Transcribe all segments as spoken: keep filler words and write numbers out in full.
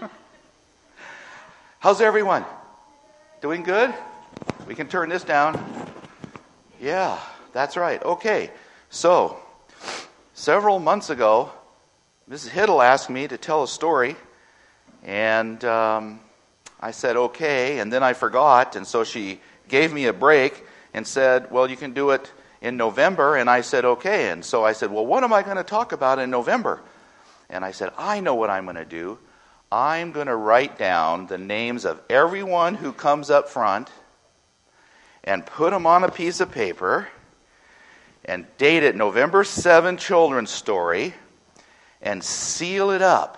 How's everyone? Doing good? We can turn this down. Yeah, that's right. Okay, so several months ago, Missus Hiddle asked me to tell a story, and um, I said okay, and then I forgot, and so she gave me a break and said, well, you can do it in November, and I said okay, and so I said, well, what am I going to talk about in November? And I said, I know what I'm going to do. I'm going to write down the names of everyone who comes up front and put them on a piece of paper and date it November seventh Children's Story and seal it up.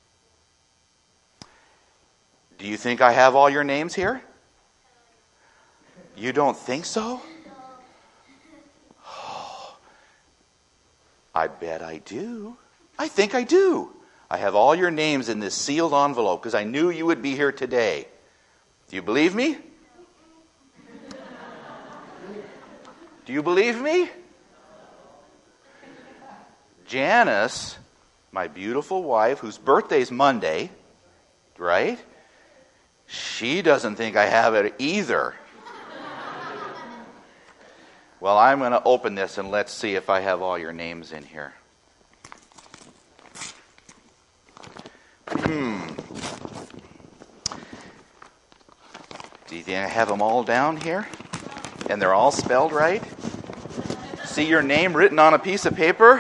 Do you think I have all your names here? You don't think so? Oh, I bet I do. I think I do. I have all your names in this sealed envelope because I knew you would be here today. Do you believe me? Do you believe me? Janice, my beautiful wife, whose birthday's Monday, right? She doesn't think I have it either. Well, I'm going to open this and let's see if I have all your names in here. Hmm. Do you think I have them all down here? And they're all spelled right? See your name written on a piece of paper?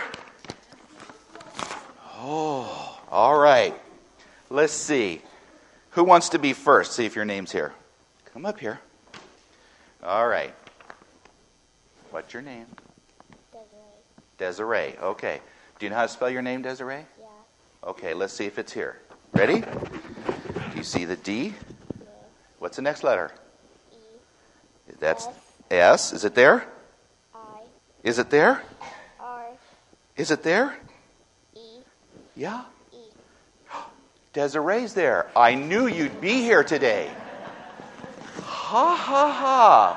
Oh, all right. Let's see. Who wants to be first? See if your name's here. Come up here. All right. What's your name? Desiree. Desiree. Okay. Do you know how to spell your name, Desiree? Yeah. Okay, let's see if it's here. Ready? Do you see the D? Yeah. What's the next letter? E. That's S. S. Is it there? I. Is it there? R. Is it there? E. Yeah. E. Desiree's there. I knew you'd be here today. Ha ha ha.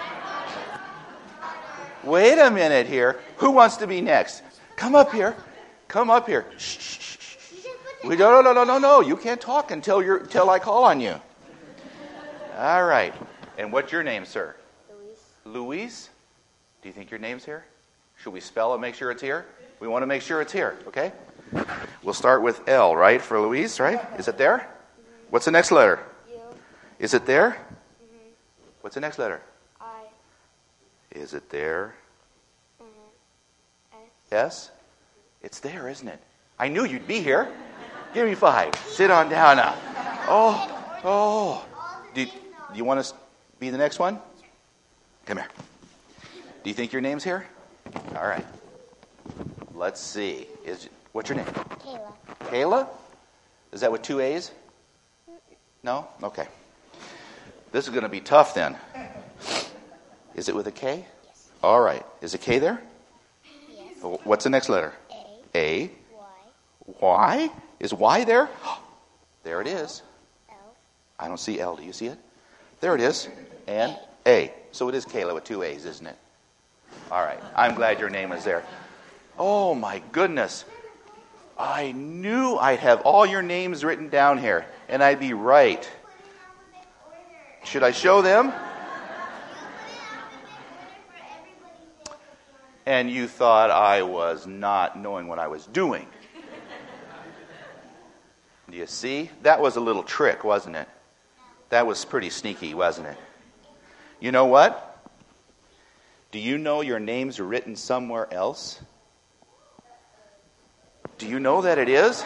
Wait a minute here. Who wants to be next? Come up here. Come up here. Shh, shh, shh, shh. We no, no, no, no, no, no. You can't talk until you're until I call on you. All right. And what's your name, sir? Luis. Luis? Do you think your name's here? Should we spell it, make sure it's here? We want to make sure it's here, okay? We'll start with L, right, for Luis, right? Is it there? Mm-hmm. What's the next letter? U. Is it there? Mm-hmm. What's the next letter? I. Is it there? Mm-hmm. S? S. It's there, isn't it? I knew you'd be here. Give me five. Sit on down now. Oh, oh. Do you, do you want to be the next one? Come here. Do you think your name's here? All right. Let's see. Is what's your name? Kayla. Kayla? Is that with two A's? No? Okay. This is going to be tough then. Is it with a K? Yes. All right. Is a K there? Yes. What's the next letter? A. A. Y. Y? Is Y there? There it is. L. I don't see L. Do you see it? There it is. And A. So it is Kayla with two A's, isn't it? All right. I'm glad your name is there. Oh, my goodness. I knew I'd have all your names written down here, and I'd be right. Should I show them? And you thought I was not knowing what I was doing. Do you see? That was a little trick, wasn't it? That was pretty sneaky, wasn't it? You know what? Do you know your name's written somewhere else? Do you know that it is?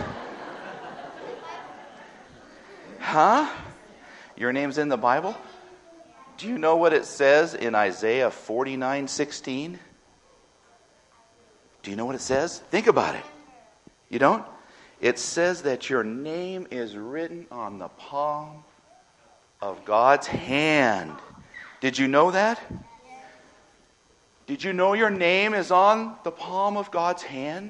Huh? Your name's in the Bible? Do you know what it says in Isaiah forty-nine sixteen? Do you know what it says? Think about it. You don't? It says that your name is written on the palm of God's hand. Did you know that? Did you know your name is on the palm of God's hand?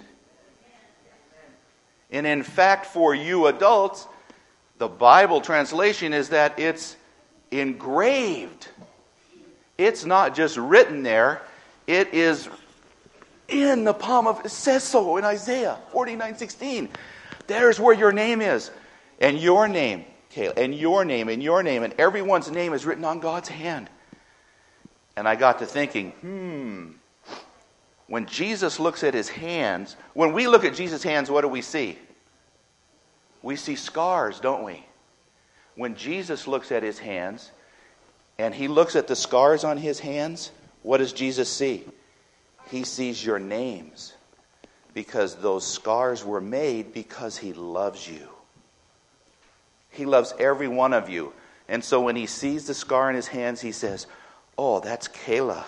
And in fact, for you adults, the Bible translation is that it's engraved. It's not just written there. It is in the palm of, it says so in Isaiah forty-nine sixteen. There's where your name is. And your name, Kayla, and your name, and your name, and everyone's name is written on God's hand. And I got to thinking, hmm, when Jesus looks at his hands, when we look at Jesus' hands, what do we see? We see scars, don't we? When Jesus looks at his hands, and he looks at the scars on his hands, what does Jesus see? He sees your names. Because those scars were made because he loves you. He loves every one of you. And so when he sees the scar in his hands, he says, oh, that's Kayla.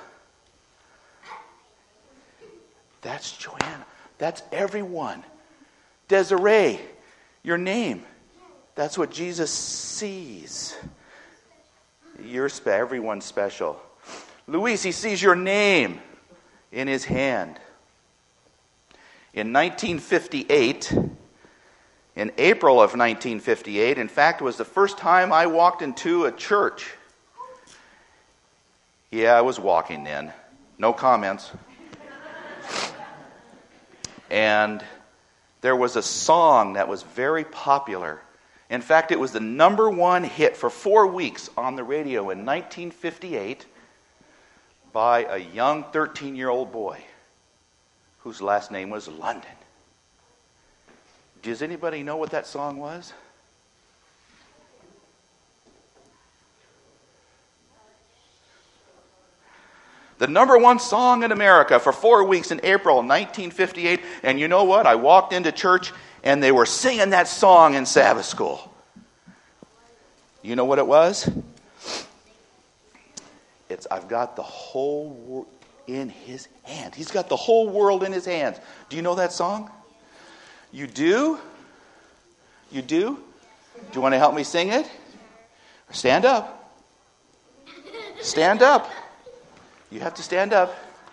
That's Joanna. That's everyone. Desiree, your name. That's what Jesus sees. You're spe- everyone's special. Luis, he sees your name in his hand. In nineteen fifty-eight, in April of nineteen fifty-eight, in fact, it was the first time I walked into a church. Yeah, I was walking then. No comments. And there was a song that was very popular. In fact, it was the number one hit for four weeks on the radio in nineteen fifty-eight by a young thirteen-year-old boy whose last name was London. Does anybody know what that song was? The number one song in America for four weeks in April nineteen fifty-eight. And you know what? I walked into church and they were singing that song in Sabbath school. You know what it was? It's, I've got the whole world in his hand. He's got the whole world in his hands. Do you know that song? You do? You do? Do you want to help me sing it? Stand up. Stand up. You have to stand up.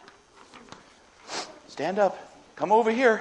Stand up. Come over here.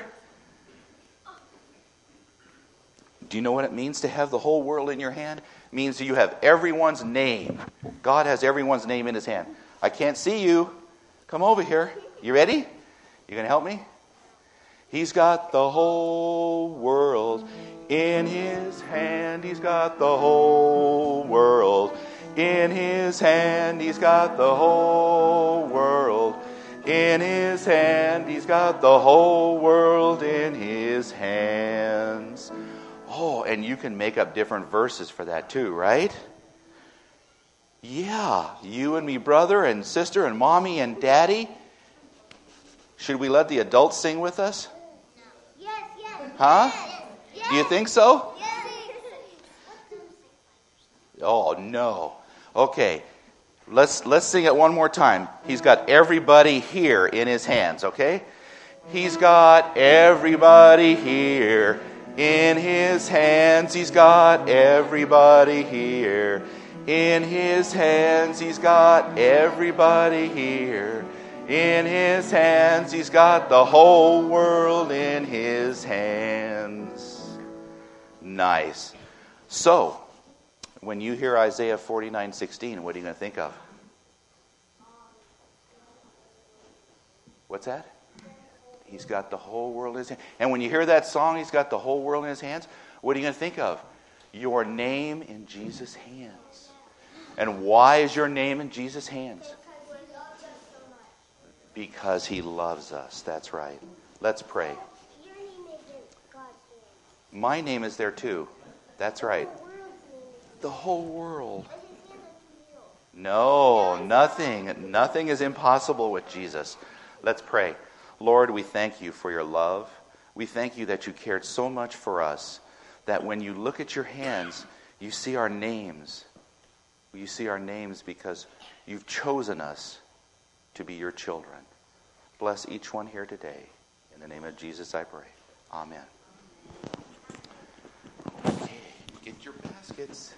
Do you know what it means to have the whole world in your hand? It means you have everyone's name. God has everyone's name in his hand. I can't see you. Come over here. You ready? You going to help me? He's got the whole world in his hand. He's got the whole world in his hand. He's got the whole world in his hand. He's got the whole world in his hands. Oh, and you can make up different verses for that too, right? Yeah, you and me, brother and sister and mommy and daddy. Should we let the adults sing with us? Yes, yes. Huh? Yes. Do you think so? Yes. Oh, no. Okay. Let's let's sing it one more time. He's got everybody here in his hands, okay? He's got everybody here in his hands. He's got everybody here in his hands. He's got everybody here in his hands. He's got the whole world in his hands. Nice. So, when you hear Isaiah forty-nine sixteen, what are you going to think of? What's that? He's got the whole world in his hands. And when you hear that song, he's got the whole world in his hands, what are you going to think of? Your name in Jesus' hands. And why is your name in Jesus' hands? Because he loves us. That's right. Let's pray. My name is there too. That's right. The whole world. No, nothing. Nothing is impossible with Jesus. Let's pray. Lord, we thank you for your love. We thank you that you cared so much for us that when you look at your hands, you see our names. You see our names because you've chosen us to be your children. Bless each one here today. In the name of Jesus, I pray. Amen. Okay, get your baskets.